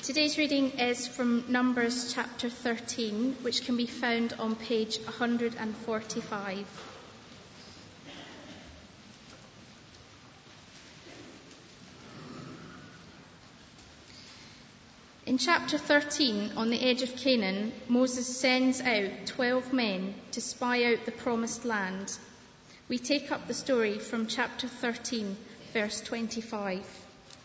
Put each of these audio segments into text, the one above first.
Today's reading is from Numbers chapter 13, which can be found on page 145. In chapter 13, on the edge of Canaan, Moses sends out 12 men to spy out the promised land. We take up the story from chapter 13, verse 25.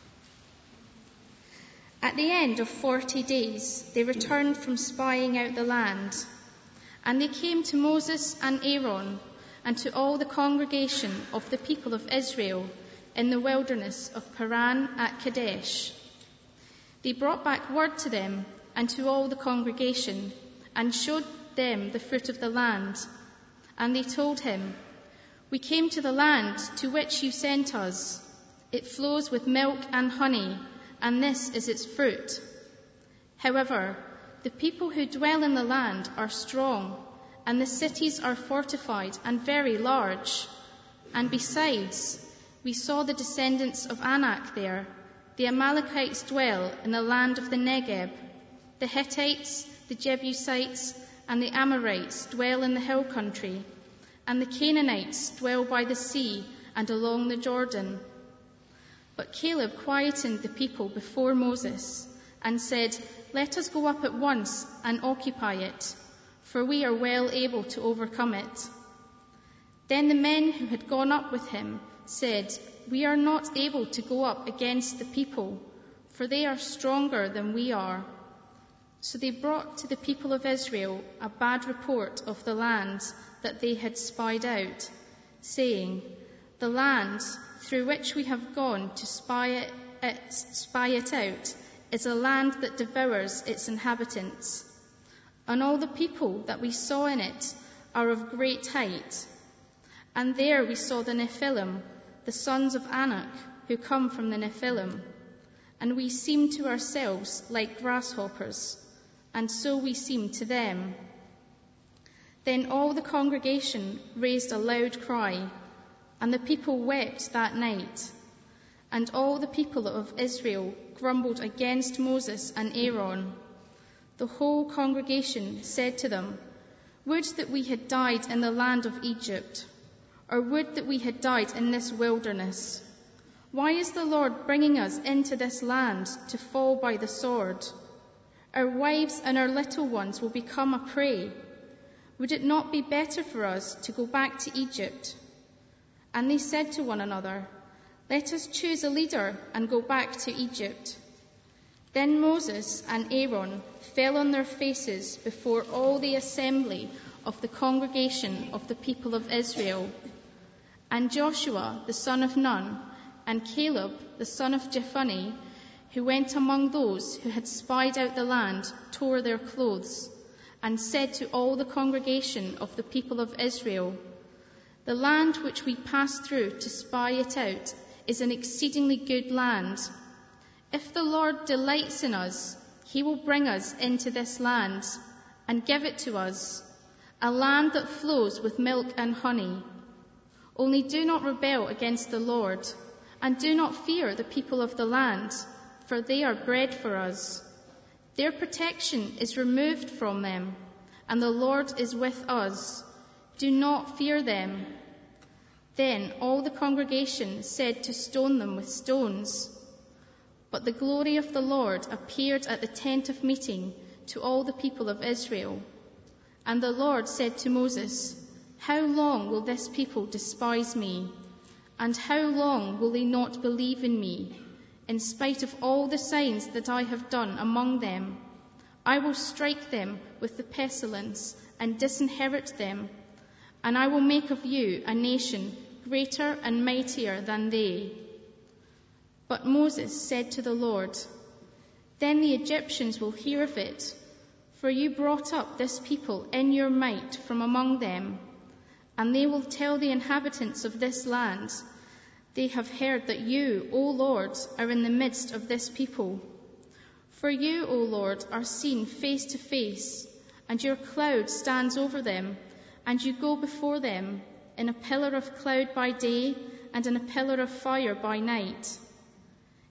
At the end of 40 days, they returned from spying out the land, and they came to Moses and Aaron and to all the congregation of the people of Israel in the wilderness of Paran at Kadesh. They brought back word to them and to all the congregation and showed them the fruit of the land. And they told him, "We came to the land to which you sent us. It flows with milk and honey, and this is its fruit. However, the people who dwell in the land are strong, and the cities are fortified and very large. And besides, we saw the descendants of Anak there. The Amalekites dwell in the land of the Negeb. The Hittites, the Jebusites, and the Amorites dwell in the hill country. And the Canaanites dwell by the sea and along the Jordan." But Caleb quietened the people before Moses and said, "Let us go up at once and occupy it, for we are well able to overcome it." Then the men who had gone up with him said, "We are not able to go up against the people, for they are stronger than we are." So they brought to the people of Israel a bad report of the land that they had spied out, saying, "The land through which we have gone to spy it out is a land that devours its inhabitants. And all the people that we saw in it are of great height. And there we saw the Nephilim, the sons of Anak, who come from the Nephilim. And we seemed to ourselves like grasshoppers, and so we seemed to them." Then all the congregation raised a loud cry, and the people wept that night. And all the people of Israel grumbled against Moses and Aaron. The whole congregation said to them, "Would that we had died in the land of Egypt, or would that we had died in this wilderness. Why is the Lord bringing us into this land to fall by the sword? Our wives and our little ones will become a prey. Would it not be better for us to go back to Egypt?" And they said to one another, "Let us choose a leader and go back to Egypt." Then Moses and Aaron fell on their faces before all the assembly of the congregation of the people of Israel. And Joshua the son of Nun and Caleb the son of Jephunneh, who went among those who had spied out the land, tore their clothes and said to all the congregation of the people of Israel, "The land which we passed through to spy it out is an exceedingly good land. If the Lord delights in us, he will bring us into this land and give it to us, a land that flows with milk and honey. Only do not rebel against the Lord, and do not fear the people of the land, for they are bread for us. Their protection is removed from them, and the Lord is with us. Do not fear them." Then all the congregation said to stone them with stones. But the glory of the Lord appeared at the tent of meeting to all the people of Israel. And the Lord said to Moses, "How long will this people despise me? And how long will they not believe in me, in spite of all the signs that I have done among them? I will strike them with the pestilence and disinherit them, and I will make of you a nation greater and mightier than they." But Moses said to the Lord, "Then the Egyptians will hear of it, for you brought up this people in your might from among them, and they will tell the inhabitants of this land, 'They have heard that you, O Lord, are in the midst of this people.' For you, O Lord, are seen face to face, and your cloud stands over them, and you go before them in a pillar of cloud by day and in a pillar of fire by night.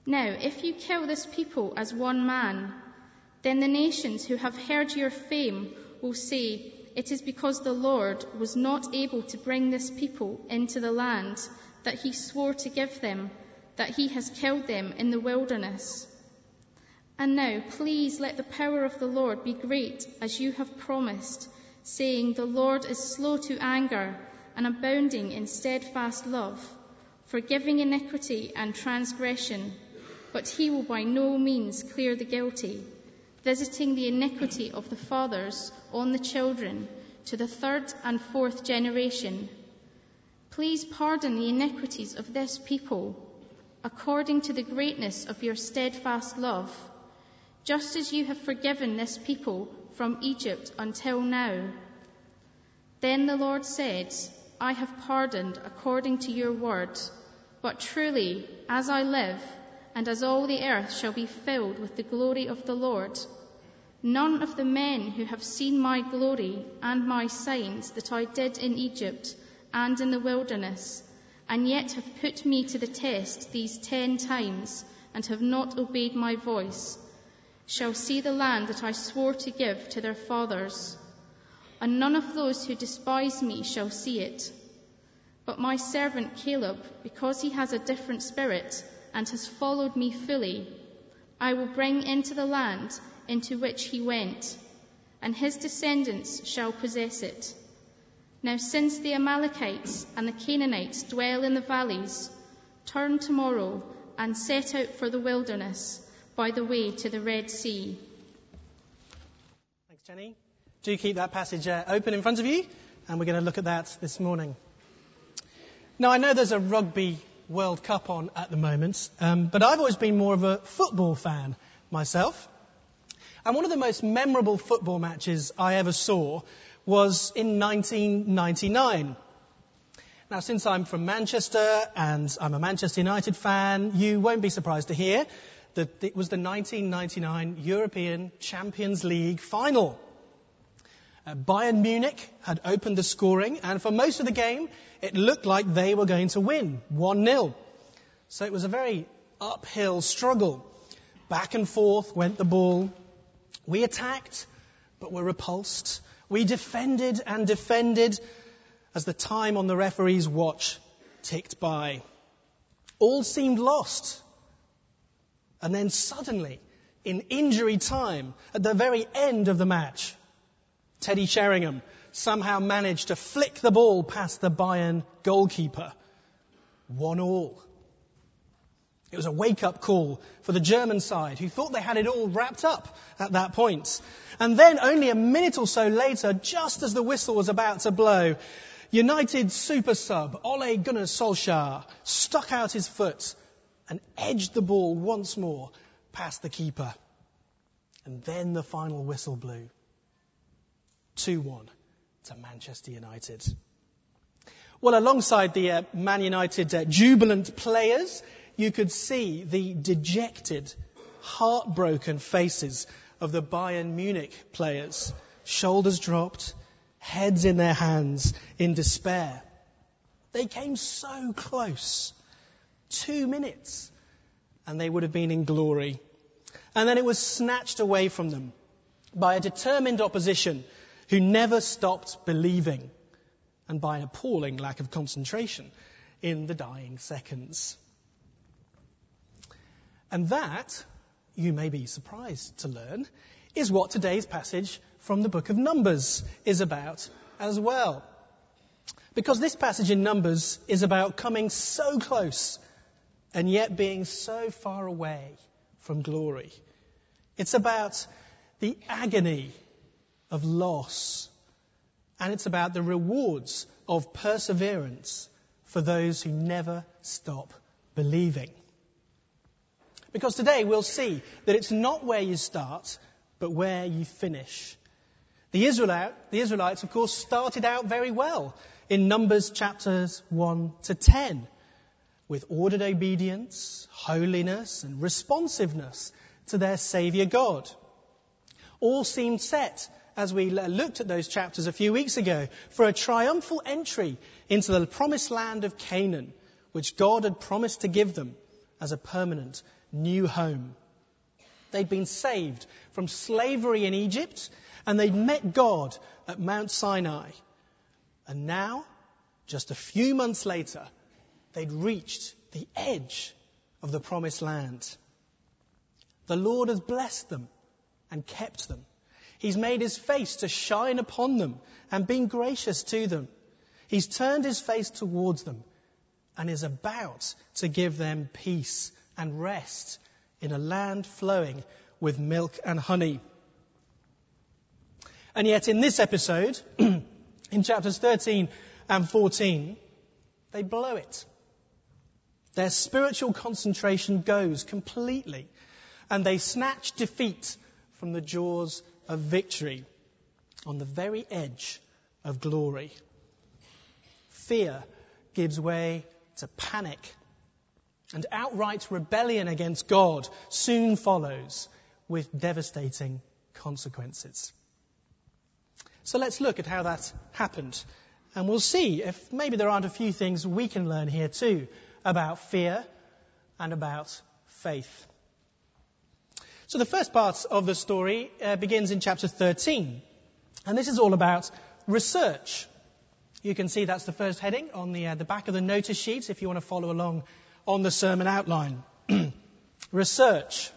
Now, if you kill this people as one man, then the nations who have heard your fame will say, it is because the Lord was not able to bring this people into the land that he swore to give them, that he has killed them in the wilderness. And now, please let the power of the Lord be great, as you have promised, saying, the Lord is slow to anger and abounding in steadfast love, forgiving iniquity and transgression, but he will by no means clear the guilty, visiting the iniquity of the fathers on the children to the 3rd and 4th generation. Please pardon the iniquities of this people, according to the greatness of your steadfast love, just as you have forgiven this people from Egypt until now. Then the Lord said, I have pardoned according to your word, but truly, as I live, and as all the earth shall be filled with the glory of the Lord, none of the men who have seen my glory and my signs that I did in Egypt and in the wilderness, and yet have put me to the test these 10 times, and have not obeyed my voice, shall see the land that I swore to give to their fathers. And none of those who despise me shall see it. But my servant Caleb, because he has a different spirit, and has followed me fully, I will bring into the land into which he went, and his descendants shall possess it. Now since the Amalekites and the Canaanites dwell in the valleys, turn tomorrow and set out for the wilderness by the way to the Red Sea. Thanks, Jenny. Do keep that passage open in front of you, and we're going to look at that this morning. Now, I know there's a Rugby World Cup on at the moment, but I've always been more of a football fan myself. And one of the most memorable football matches I ever saw was in 1999. Now, since I'm from Manchester and I'm a Manchester United fan, you won't be surprised to hear that it was the 1999 European Champions League final. Bayern Munich had opened the scoring, and for most of the game, it looked like they were going to win 1-0. So it was a very uphill struggle. Back and forth went the ball. We attacked, but were repulsed. We defended and defended as the time on the referee's watch ticked by. All seemed lost. And then suddenly, in injury time, at the very end of the match, Teddy Sheringham somehow managed to flick the ball past the Bayern goalkeeper. 1-1. It was a wake-up call for the German side, who thought they had it all wrapped up at that point. And then, only a minute or so later, just as the whistle was about to blow, United super sub Ole Gunnar Solskjaer stuck out his foot and edged the ball once more past the keeper. And then the final whistle blew. 2-1 to Manchester United. Well, alongside the Man United jubilant players, you could see the dejected, heartbroken faces of the Bayern Munich players. Shoulders dropped, heads in their hands in despair. They came so close. 2 minutes, and they would have been in glory. And then it was snatched away from them by a determined opposition who never stopped believing, and by an appalling lack of concentration in the dying seconds. And that, you may be surprised to learn, is what today's passage from the book of Numbers is about as well. Because this passage in Numbers is about coming so close and yet being so far away from glory. It's about the agony of loss, and it's about the rewards of perseverance for those who never stop believing. Because today we'll see that it's not where you start, but where you finish. The Israelites, of course, started out very well in Numbers chapters 1 to 10, with ordered obedience, holiness, and responsiveness to their Saviour God. All seemed set, as we looked at those chapters a few weeks ago, for a triumphal entry into the promised land of Canaan, which God had promised to give them as a permanent new home. They'd been saved from slavery in Egypt, and they'd met God at Mount Sinai. And now, just a few months later, they'd reached the edge of the promised land. The Lord has blessed them and kept them. He's made his face to shine upon them and been gracious to them. He's turned his face towards them and is about to give them peace and rest in a land flowing with milk and honey. And yet in this episode, in chapters 13 and 14, they blow it. Their spiritual concentration goes completely, and they snatch defeat from the jaws of victory on the very edge of glory. Fear gives way to panic, and outright rebellion against God soon follows with devastating consequences. So let's look at how that happened, and we'll see if maybe there aren't a few things we can learn here too about fear and about faith. So the first part of the story begins in chapter 13, and this is all about research. You can see that's the first heading on the back of the notice sheet if you want to follow along on the sermon outline. Research.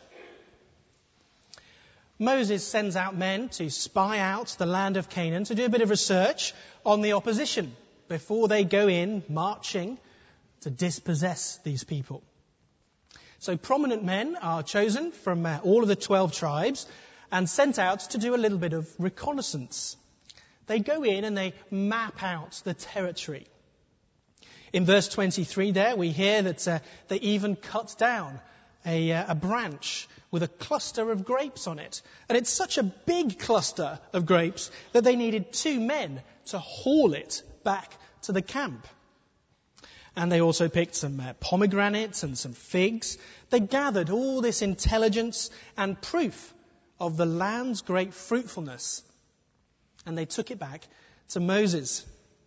Moses sends out men to spy out the land of Canaan, to do a bit of research on the opposition before they go in marching to dispossess these people. So prominent men are chosen from all of the 12 tribes and sent out to do a little bit of reconnaissance. They go in and they map out the territory. In verse 23 there, we hear that they even cut down a branch with a cluster of grapes on it. And it's such a big cluster of grapes that they needed 2 men to haul it back to the camp. And they also picked some pomegranates and some figs. They gathered all this intelligence and proof of the land's great fruitfulness. And they took it back to Moses.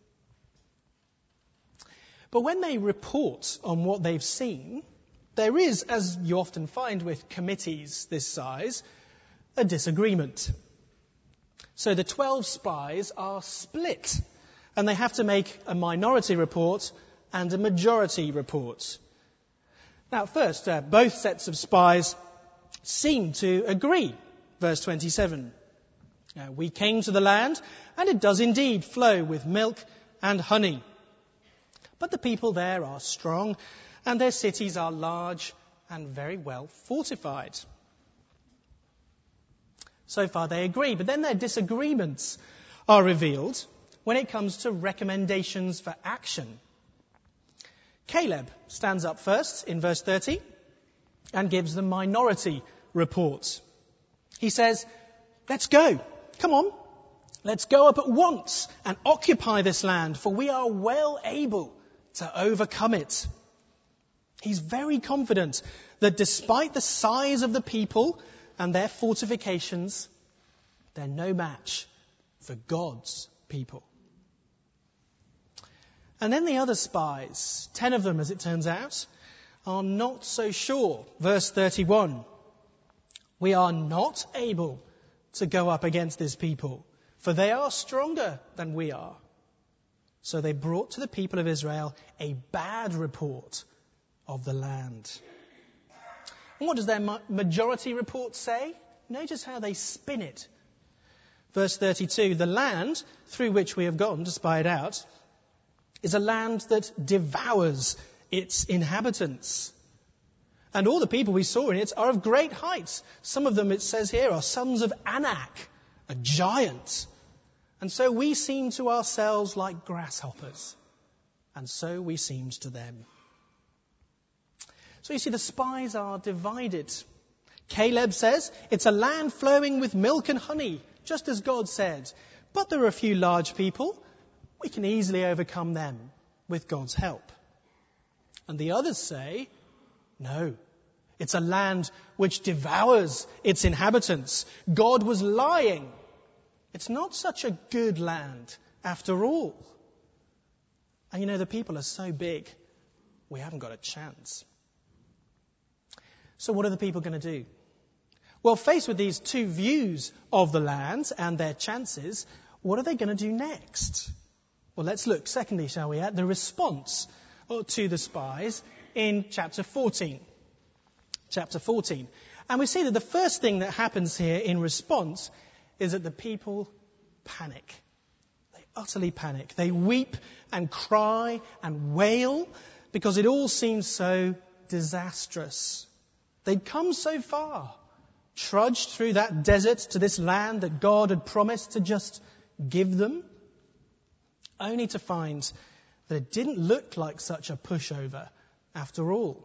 But when they report on what they've seen, there is, as you often find with committees this size, a disagreement. So the 12 spies are split, and they have to make a minority report and a majority report. Now, first, both sets of spies seem to agree. Verse 27. We came to the land, and it does indeed flow with milk and honey. But the people there are strong, and their cities are large and very well fortified. So far they agree, but then their disagreements are revealed when it comes to recommendations for action. Caleb stands up first in verse 30 and gives the minority report. He says, "Let's go. Come on. Let's go up at once and occupy this land, for we are well able to overcome it." He's very confident that despite the size of the people and their fortifications, they're no match for God's people. And then the other spies, 10 of them as it turns out, are not so sure. Verse 31, "We are not able to go up against this people, for they are stronger than we are." So they brought to the people of Israel a bad report of the land. And what does their majority report say? Notice how they spin it. Verse 32, "The land through which we have gone to spy it out is a land that devours its inhabitants. And all the people we saw in it are of great height. Some of them, it says here, are sons of Anak, a giant. And so we seem to ourselves like grasshoppers, and so we seemed to them." So you see, the spies are divided. Caleb says it's a land flowing with milk and honey, just as God said. But there are a few large people. We can easily overcome them with God's help. And the others say, no, it's a land which devours its inhabitants. God was lying. It's not such a good land after all. And you know, the people are so big, we haven't got a chance. So what are the people going to do? Well, faced with these two views of the land and their chances, what are they going to do next? Well, let's look, secondly, shall we, at the response to the spies in chapter 14. Chapter 14. And we see that the first thing that happens here in response is that the people panic. They utterly panic. They weep and cry and wail because it all seems so disastrous. They'd come so far, trudged through that desert to this land that God had promised to just give them, only to find that it didn't look like such a pushover after all.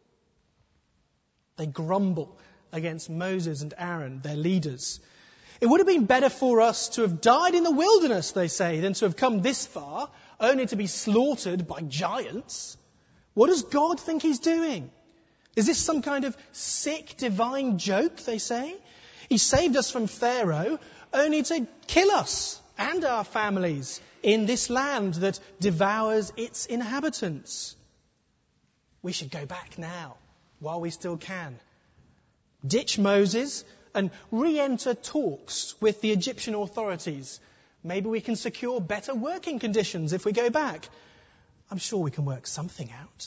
They grumble against Moses and Aaron, their leaders. It would have been better for us to have died in the wilderness, they say, than to have come this far, only to be slaughtered by giants. What does God think he's doing? Is this some kind of sick divine joke, they say? He saved us from Pharaoh only to kill us and our families in this land that devours its inhabitants. We should go back now, while we still can. Ditch Moses and re-enter talks with the Egyptian authorities. Maybe we can secure better working conditions if we go back. I'm sure we can work something out.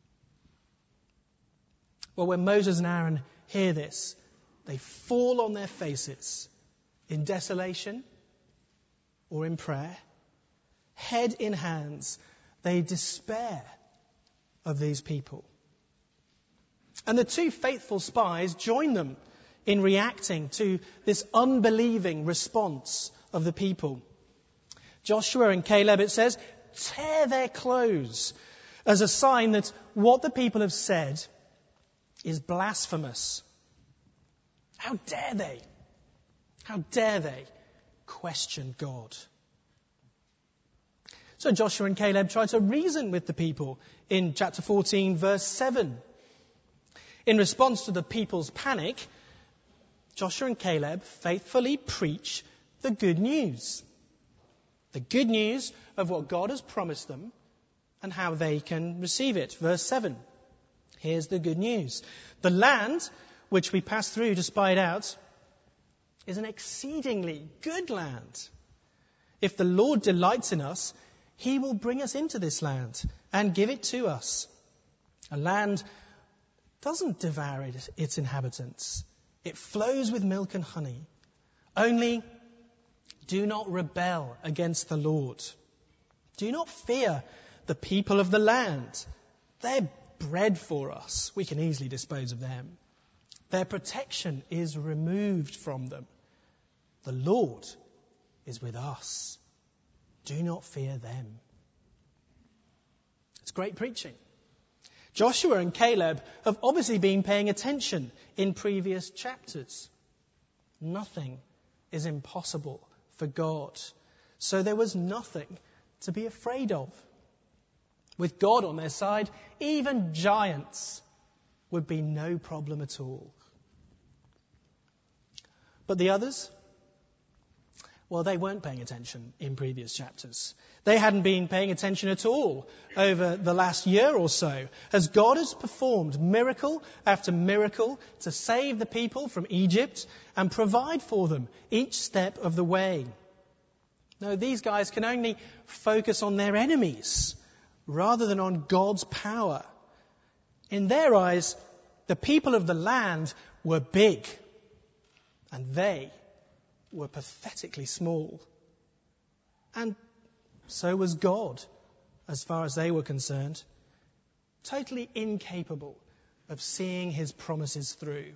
Well, when Moses and Aaron hear this, they fall on their faces in desolation or in prayer. Head in hands, they despair of these people. And the two faithful spies join them in reacting to this unbelieving response of the people. Joshua and Caleb, it says, tear their clothes as a sign that what the people have said is blasphemous. How dare they? How dare they question God? So Joshua and Caleb try to reason with the people in chapter 14, verse 7. In response to the people's panic, Joshua and Caleb faithfully preach the good news. The good news of what God has promised them and how they can receive it. Verse 7. Here's the good news. The land which we pass through to spy it out is an exceedingly good land. If the Lord delights in us, he will bring us into this land and give it to us. A land doesn't devour its inhabitants. It flows with milk and honey. Only do not rebel against the Lord. Do not fear the people of the land. They're bread for us. We can easily dispose of them. Their protection is removed from them. The Lord is with us. Do not fear them. It's great preaching. Joshua and Caleb have obviously been paying attention in previous chapters. Nothing is impossible for God. So there was nothing to be afraid of. With God on their side, even giants would be no problem at all. But the others? Well, they weren't paying attention in previous chapters. They hadn't been paying attention at all over the last year or so, as God has performed miracle after miracle to save the people from Egypt and provide for them each step of the way. No, these guys can only focus on their enemies rather than on God's power. In their eyes, the people of the land were big, and they were pathetically small. And so was God, as far as they were concerned, totally incapable of seeing his promises through.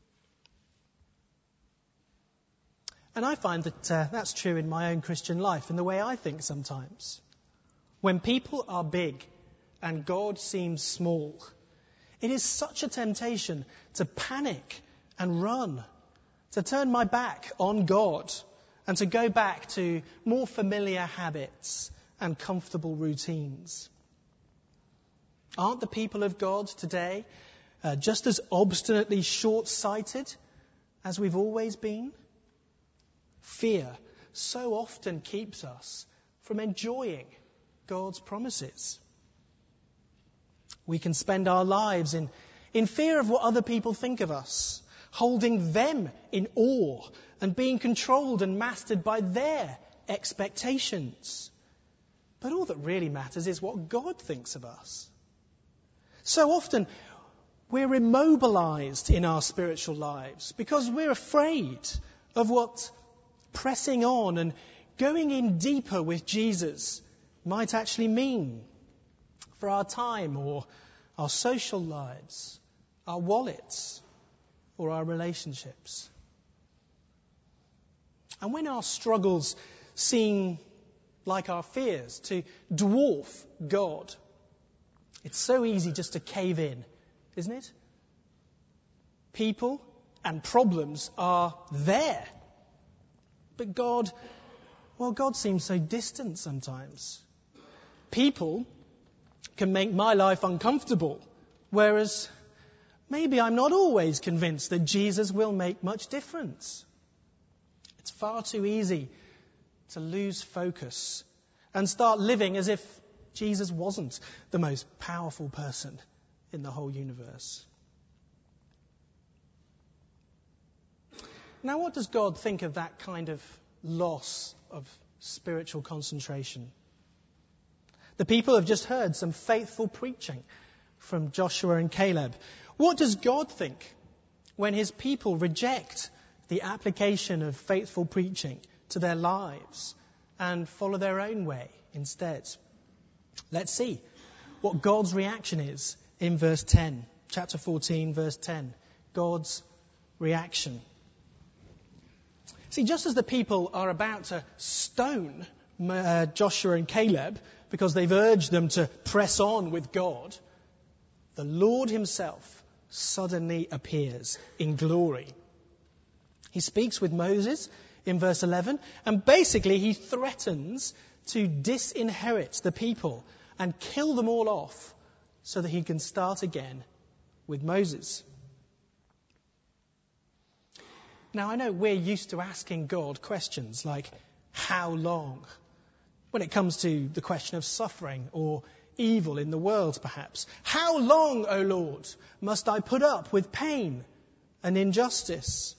And I find that that's true in my own Christian life, in the way I think sometimes. When people are big and God seems small, it is such a temptation to panic and run, to turn my back on God and to go back to more familiar habits and comfortable routines. Aren't the people of God today just as obstinately short-sighted as we've always been? Fear so often keeps us from enjoying God's promises. We can spend our lives in in fear of what other people think of us, holding them in awe and being controlled and mastered by their expectations. But all that really matters is what God thinks of us. So often we're immobilized in our spiritual lives because we're afraid of what pressing on and going in deeper with Jesus might actually mean for our time or our social lives, our wallets, or our relationships. And when our struggles seem like our fears to dwarf God, it's so easy just to cave in, isn't it? People and problems are there. But God seems so distant sometimes. People can make my life uncomfortable, whereas maybe I'm not always convinced that Jesus will make much difference. It's far too easy to lose focus and start living as if Jesus wasn't the most powerful person in the whole universe. Now, what does God think of that kind of loss of spiritual concentration? The people have just heard some faithful preaching from Joshua and Caleb. What does God think when his people reject the application of faithful preaching to their lives and follow their own way instead? Let's see what God's reaction is in verse 10. Chapter 14, verse 10. God's reaction. See, just as the people are about to stone Joshua and Caleb because they've urged them to press on with God, the Lord himself suddenly appears in glory. He speaks with Moses in verse 11, and basically he threatens to disinherit the people and kill them all off so that he can start again with Moses. Now, I know we're used to asking God questions like, how long? When it comes to the question of suffering or evil in the world, perhaps. How long, O Lord, must I put up with pain and injustice?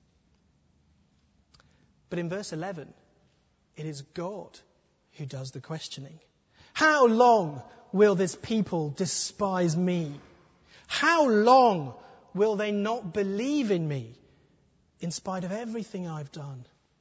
But in verse 11, it is God who does the questioning. How long will this people despise me? How long will they not believe in me in spite of everything I've done?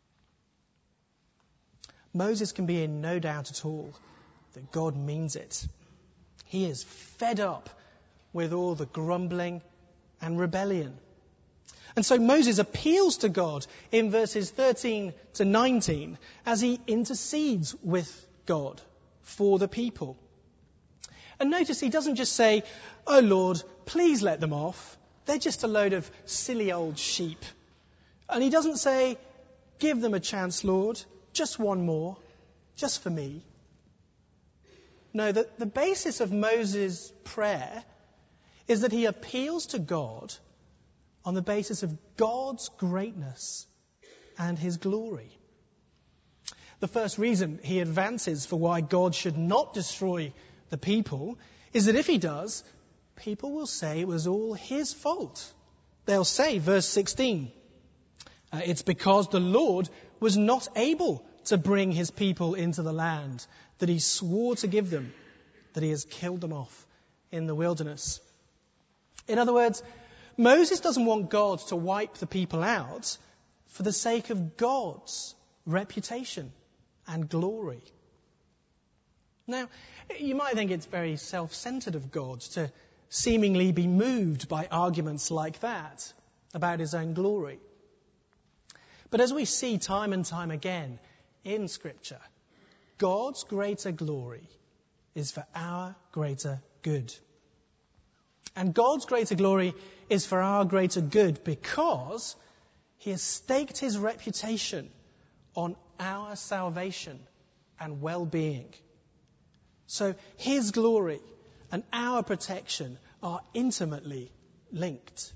Moses can be in no doubt at all that God means it. He is fed up with all the grumbling and rebellion. And so Moses appeals to God in verses 13 to 19 as he intercedes with God for the people. And notice he doesn't just say, "Oh Lord, please let them off. They're just a load of silly old sheep." And he doesn't say, "Give them a chance, Lord, just one more, just for me." No, the basis of Moses' prayer is that he appeals to God on the basis of God's greatness and his glory. The first reason he advances for why God should not destroy the people is that if he does, people will say it was all his fault. They'll say, verse 16, it's because the Lord was not able to bring his people into the land that he swore to give them, that he has killed them off in the wilderness. In other words, Moses doesn't want God to wipe the people out for the sake of God's reputation and glory. Now, you might think it's very self-centered of God to seemingly be moved by arguments like that about his own glory. But as we see time and time again in Scripture, God's greater glory is for our greater good. And God's greater glory is for our greater good because he has staked his reputation on our salvation and well-being. So his glory and our protection are intimately linked.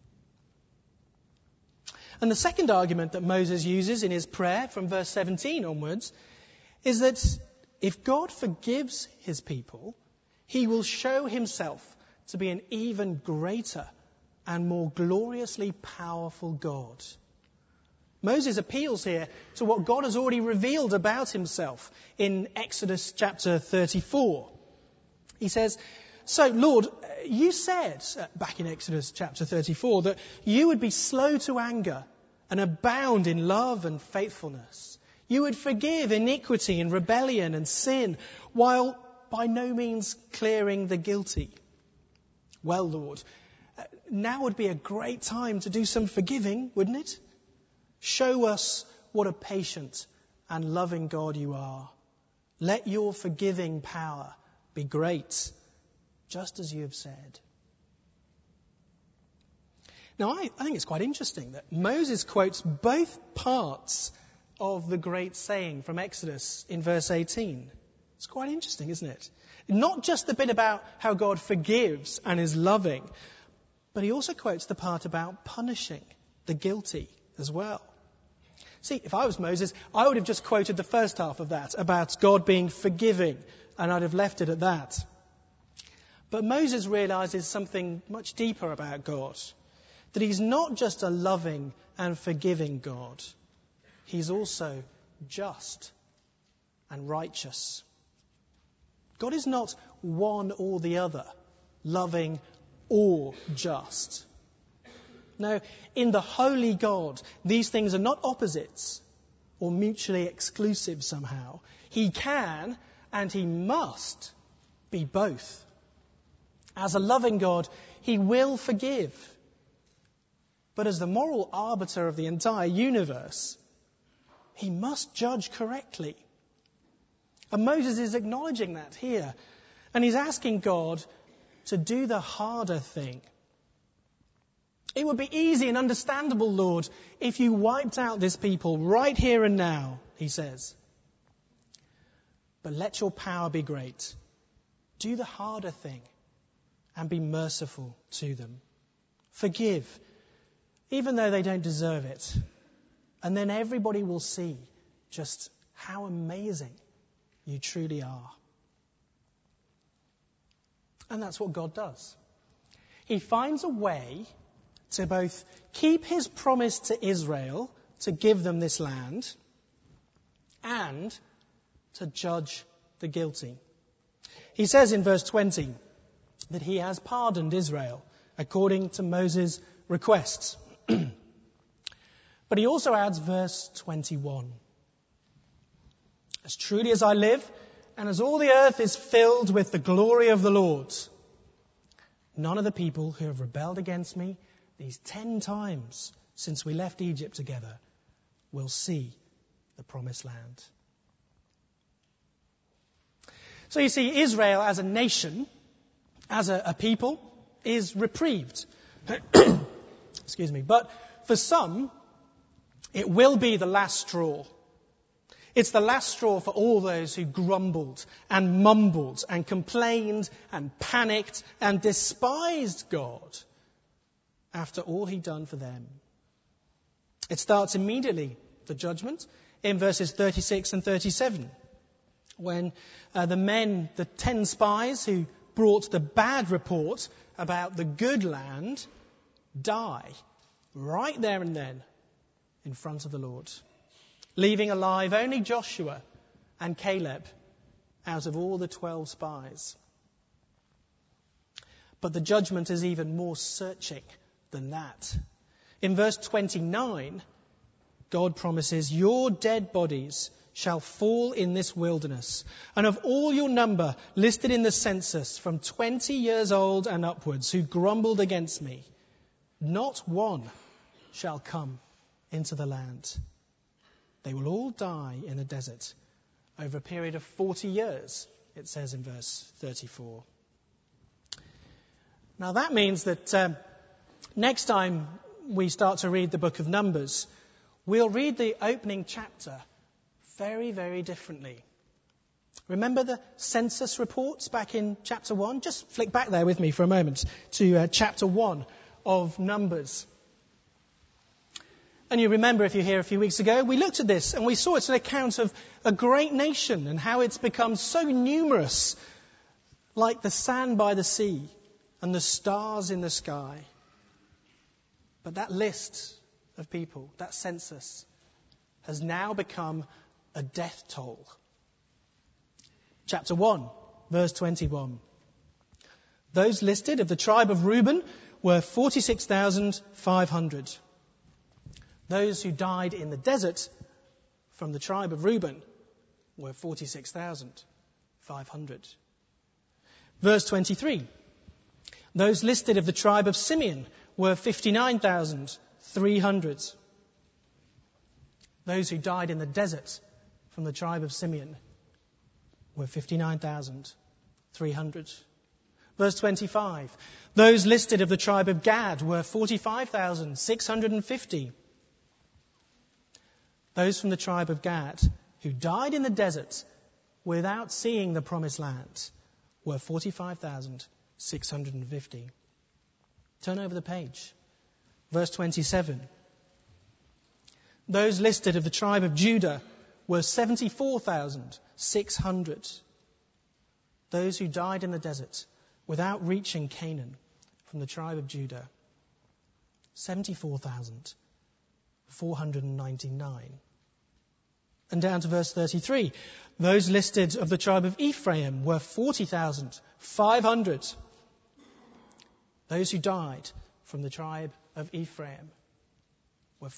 And the second argument that Moses uses in his prayer from verse 17 onwards is that if God forgives his people, he will show himself to be an even greater and more gloriously powerful God. Moses appeals here to what God has already revealed about himself in Exodus chapter 34. He says, "So, Lord, you said back in Exodus chapter 34 that you would be slow to anger and abound in love and faithfulness. You would forgive iniquity and rebellion and sin, while by no means clearing the guilty. Well, Lord, now would be a great time to do some forgiving, wouldn't it? Show us what a patient and loving God you are. Let your forgiving power be great, just as you have said." Now, I think it's quite interesting that Moses quotes both parts of the great saying from Exodus in verse 18. It's quite interesting, isn't it? Not just the bit about how God forgives and is loving, but he also quotes the part about punishing the guilty as well. See, if I was Moses, I would have just quoted the first half of that about God being forgiving, and I'd have left it at that. But Moses realizes something much deeper about God, that he's not just a loving and forgiving God, he's also just and righteous. God is not one or the other, loving or just. No, in the holy God, these things are not opposites or mutually exclusive somehow. He can and he must be both. As a loving God, he will forgive. But as the moral arbiter of the entire universe, he must judge correctly. And Moses is acknowledging that here. And he's asking God to do the harder thing. It would be easy and understandable, Lord, if you wiped out this people right here and now, he says. But let your power be great. Do the harder thing and be merciful to them. Forgive, even though they don't deserve it. And then everybody will see just how amazing you truly are. And that's what God does. He finds a way to both keep his promise to Israel to give them this land and to judge the guilty. He says in verse 20 that he has pardoned Israel according to Moses' requests. But he also adds verse 21. As truly as I live, and as all the earth is filled with the glory of the Lord, none of the people who have rebelled against me these 10 times since we left Egypt together will see the promised land. So you see, Israel as a nation, as a people, is reprieved. Excuse me. But for some, it will be the last straw. It's the last straw for all those who grumbled and mumbled and complained and panicked and despised God after all he'd done for them. It starts immediately, the judgment, in verses 36 and 37, when the 10 spies who brought the bad report about the good land die right there and then in front of the Lord, leaving alive only Joshua and Caleb out of all the 12 spies. But the judgment is even more searching than that. In verse 29, God promises, "Your dead bodies shall fall in this wilderness, and of all your number listed in the census from 20 years old and upwards who grumbled against me, not one shall come into the land. They will all die in the desert over a period of 40 years, it says in verse 34. Now that means that next time we start to read the book of Numbers, we'll read the opening chapter very, very differently. Remember the census reports back in chapter 1? Just flick back there with me for a moment to chapter 1 of Numbers. And you remember, if you're here a few weeks ago, we looked at this and we saw it's an account of a great nation and how it's become so numerous, like the sand by the sea, and the stars in the sky. But that list of people, that census, has now become a death toll. Chapter 1, verse 21. Those listed of the tribe of Reuben were 46,500. Those who died in the desert from the tribe of Reuben were 46,500. Verse 23. Those listed of the tribe of Simeon were 59,300. Those who died in the desert from the tribe of Simeon were 59,300. Verse 25. Those listed of the tribe of Gad were 45,650. Those from the tribe of Gad who died in the desert without seeing the promised land were 45,650. Turn over the page. Verse 27. Those listed of the tribe of Judah were 74,600. Those who died in the desert without reaching Canaan from the tribe of Judah, 74,499. And down to verse 33. Those listed of the tribe of Ephraim were 40,500. Those who died from the tribe of Ephraim were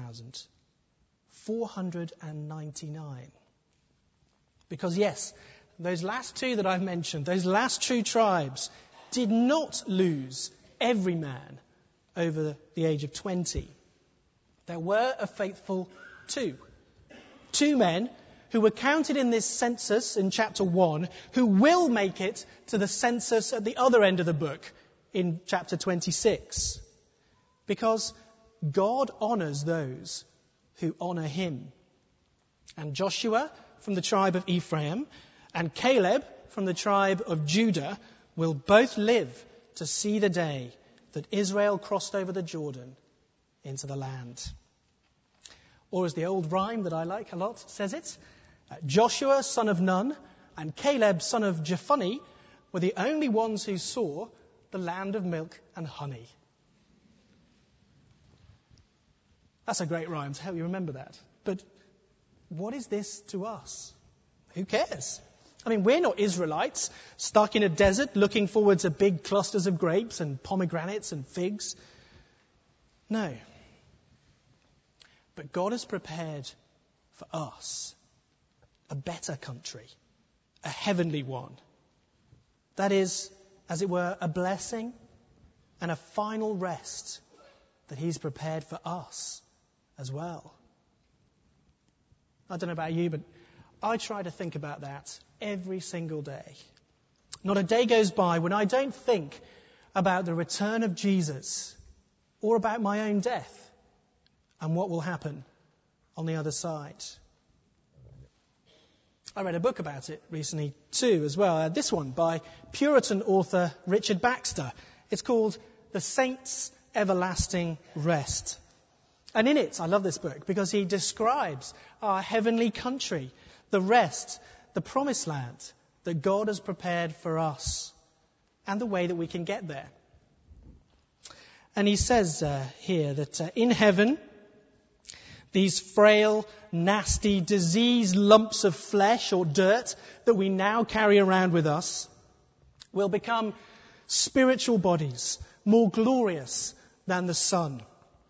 40,499. Because yes, those last two that I've mentioned, those last two tribes, did not lose every man over the age of 20. There were a faithful two. Two men who were counted in this census in chapter 1, who will make it to the census at the other end of the book in chapter 26. Because God honours those who honour him. And Joshua from the tribe of Ephraim and Caleb from the tribe of Judah will both live to see the day that Israel crossed over the Jordan into the land. Or as the old rhyme that I like a lot says it, Joshua son of Nun and Caleb son of Jephunneh were the only ones who saw the land of milk and honey. That's a great rhyme, to help you remember that. But what is this to us? Who cares? I mean, we're not Israelites stuck in a desert looking forward to big clusters of grapes and pomegranates and figs. No. But God has prepared for us a better country, a heavenly one. That is, as it were, a blessing and a final rest that he's prepared for us as well. I don't know about you, but I try to think about that every single day. Not a day goes by when I don't think about the return of Jesus or about my own death and what will happen on the other side. I read a book about it recently too as well. This one by Puritan author Richard Baxter. It's called The Saints' Everlasting Rest. And in it, I love this book because he describes our heavenly country, the rest, the promised land that God has prepared for us and the way that we can get there. And he says here that in heaven, these frail, nasty, diseased lumps of flesh or dirt that we now carry around with us will become spiritual bodies, more glorious than the sun.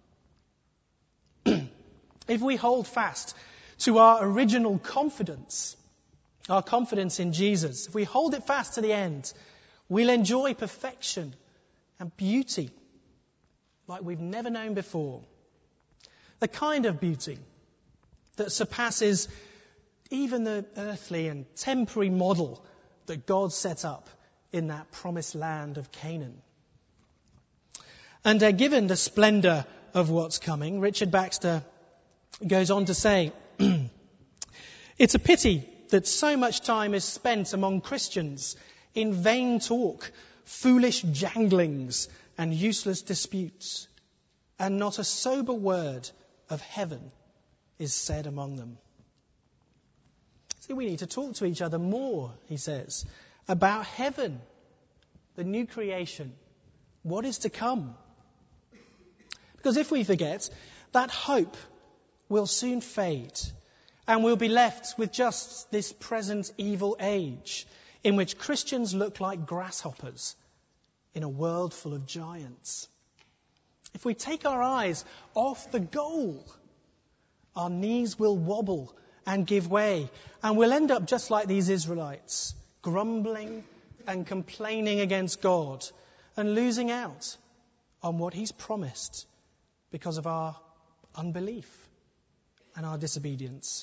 If we hold fast to our original confidence, our confidence in Jesus, if we hold it fast to the end, we'll enjoy perfection and beauty like we've never known before. The kind of beauty that surpasses even the earthly and temporary model that God set up in that promised land of Canaan. And given the splendour of what's coming, Richard Baxter goes on to say, it's a pity that so much time is spent among Christians in vain talk, foolish janglings and useless disputes, and not a sober word of heaven is said among them. See, we need to talk to each other more, he says, about heaven the new creation, what is to come. Because if we forget, that hope will soon fade, and we'll be left with just this present evil age in which Christians look like grasshoppers in a world full of giants. If we take our eyes off the goal, our knees will wobble and give way, and we'll end up just like these Israelites, grumbling and complaining against God and losing out on what He's promised because of our unbelief and our disobedience.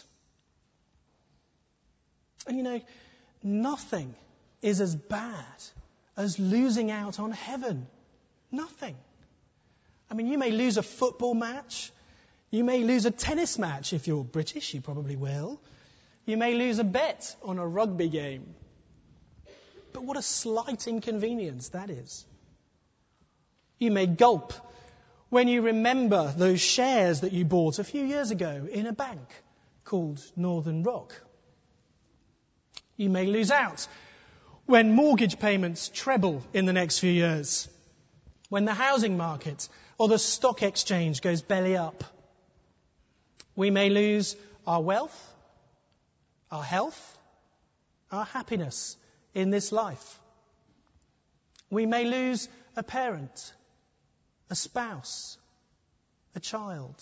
And you know, nothing is as bad as losing out on heaven. Nothing. I mean, you may lose a football match. You may lose a tennis match. If you're British, you probably will. You may lose a bet on a rugby game. But what a slight inconvenience that is. You may gulp when you remember those shares that you bought a few years ago in a bank called Northern Rock. You may lose out when mortgage payments treble in the next few years, when the housing market or the stock exchange goes belly up. We may lose our wealth, our health, our happiness in this life. We may lose a parent, a spouse, a child.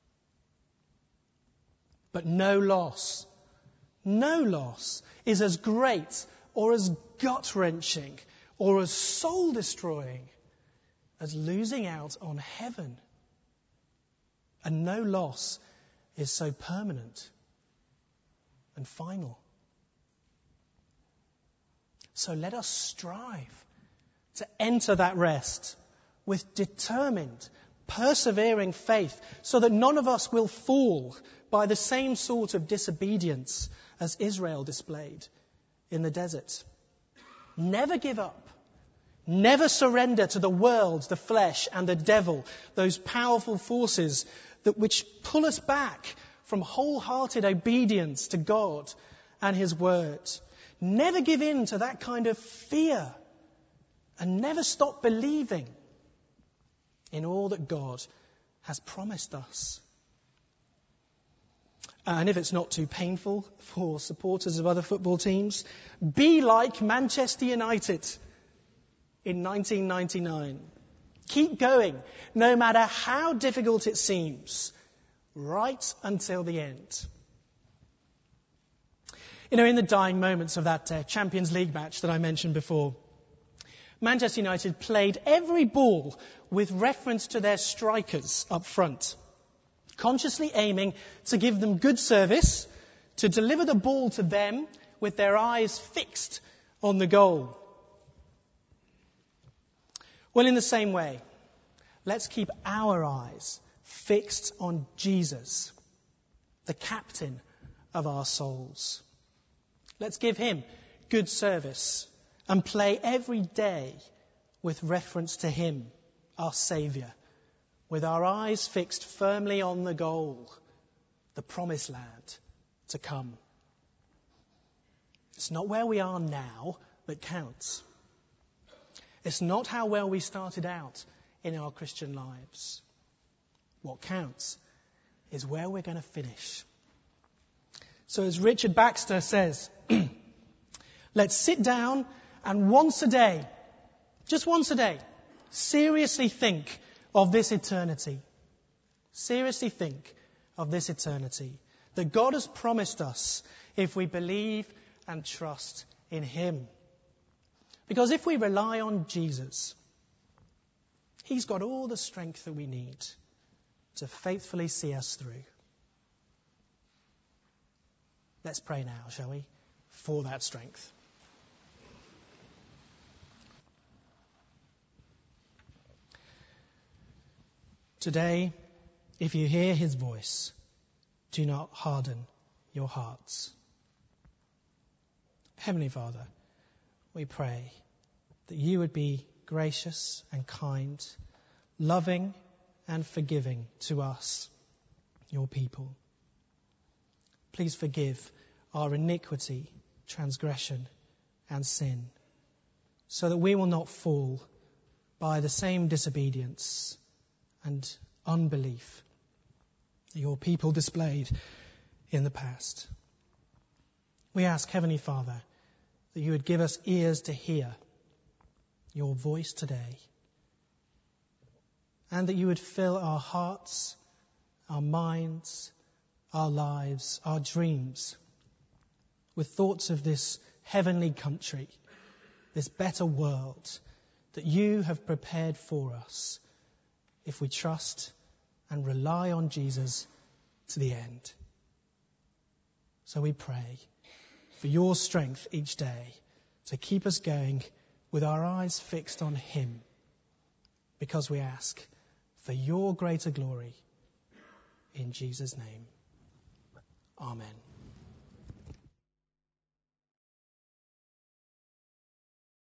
But no loss is as great or as gut-wrenching or as soul-destroying as losing out on heaven. And no loss is so permanent and final. So let us strive to enter that rest with determined, persevering faith, so that none of us will fall by the same sort of disobedience as Israel displayed in the desert. Never give up. Never surrender to the world, the flesh, and the devil, those powerful forces which pull us back from wholehearted obedience to God and His Word. Never give in to that kind of fear, and never stop believing in all that God has promised us. And if it's not too painful for supporters of other football teams, be like Manchester United in 1999. Keep going, no matter how difficult it seems, right until the end. You know, in the dying moments of that Champions League match that I mentioned before, Manchester United played every ball with reference to their strikers up front, consciously aiming to give them good service, to deliver the ball to them with their eyes fixed on the goal. Well, in the same way, let's keep our eyes fixed on Jesus, the captain of our souls. Let's give Him good service and play every day with reference to Him, our Saviour, with our eyes fixed firmly on the goal, the promised land to come. It's not where we are now that counts. It's not how well we started out in our Christian lives. What counts is where we're going to finish. So as Richard Baxter says, let's sit down and once a day, just once a day, seriously think of this eternity. Seriously think of this eternity that God has promised us if we believe and trust in Him. Because if we rely on Jesus, He's got all the strength that we need to faithfully see us through. Let's pray now, shall we, for that strength. Today, if you hear His voice, do not harden your hearts. Heavenly Father, we pray that You would be gracious and kind, loving and forgiving to us, Your people. Please forgive our iniquity, transgression and sin. so that we will not fall by the same disobedience and unbelief that your people displayed in the past. We ask, Heavenly Father, that you would give us ears to hear your voice today, and that you would fill our hearts, our minds, our lives, our dreams with thoughts of this heavenly country, this better world that you have prepared for us if we trust and rely on Jesus to the end. So we pray for your strength each day to keep us going with our eyes fixed on him, because we ask for your greater glory in Jesus' name. Amen.